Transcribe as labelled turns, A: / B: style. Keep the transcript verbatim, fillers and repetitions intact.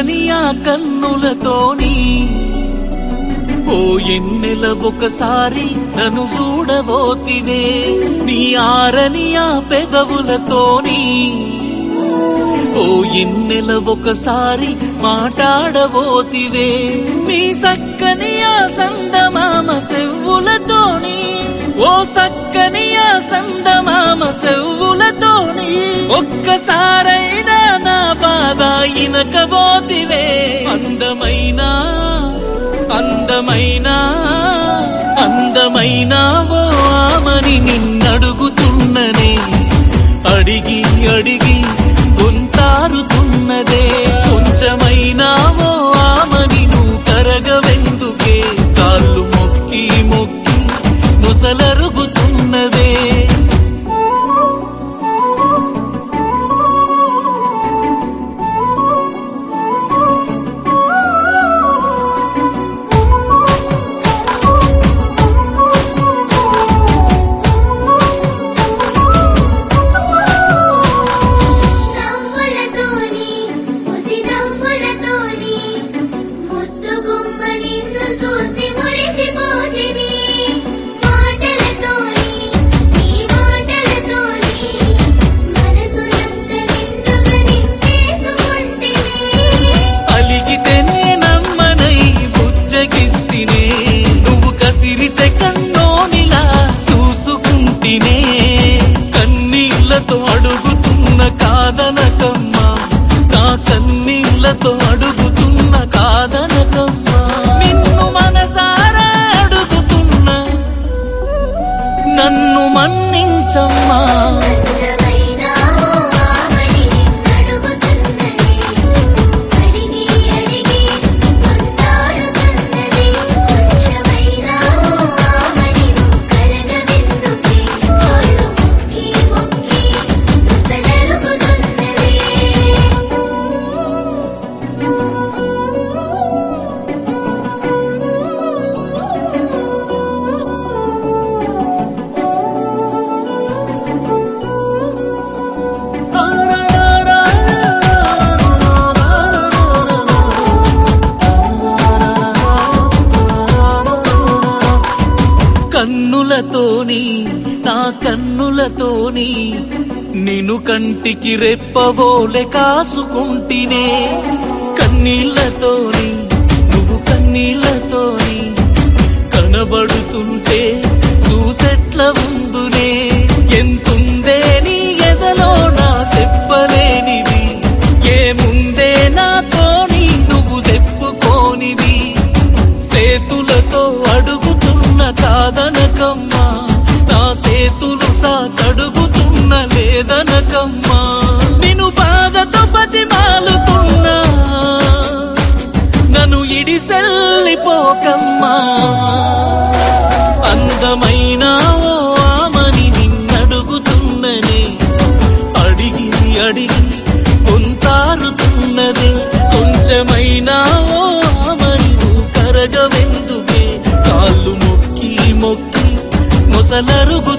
A: సక్కని ఆ కన్నులతోని ఓ ఎన్నెల ఒకసారి నన్ను చూడబోతివే నీ ఆరని ఆ పెదవులతోని ఓ ఎన్నెల ఒకసారి మాట్లాడబోతివే నీ సక్కని ఆ సందమామ సెవ్వులతోని ఓ సక్కని ఆ సందమామ సెవ్వులతోని ఒక్కసారైనా నా బాధ ఇనకబోతివే అందమైనా అందమైనా అందమైనా ఓ ఆమని నిన్నడుగుతున్ననే అడిగి అడిగి గొంతారుతున్నదే కొంచెమైనా ఓ ఆమని నువ్వు కరగవెందుకే కాళ్ళు మొక్కి మొక్కి నొసలరుగుతున్నదే కన్నీళ్లతో అడుగుతున్న కాదనకమ్మా నా కన్నీళ్లతో అడుగుతున్న కాదనకమ్మా నిన్ను మనసారా అడుగుతున్నా నన్ను మన్నించమ్మా కన్నులతోని నా కన్నులతోని నిన్ను కంటికి రెప్పవోలె కాసుకుంటినే కన్నీళ్లతోని నువ్వు కన్నీళ్లతోని కనబడుతుంటే చూసెట్ల ఉందునే ఎంతుందే నీ ఎదలో నా చెప్పలేనిది ఏముందే నాతోని నువ్వు చెప్పుకోనిది చేతులతో అడుగుతున్న కాదనకమ్మా నా చేతులు సాచడుగుతున్న లేదనకమ్మా నిన్ను బాధతో బతిమాలుతున్నా నన్ను ఇడిసెల్లిపోకమ్మా అందమైన ఓ ఆమని నిన్నడుగుతున్ననే అడిగి అడిగి కొంతారుతున్నదే కొంచెమైనా ఓ ఆమని నువ్వు కరగవెందుకే కాళ్ళు మొక్కి మొక్కి మొసలరుగు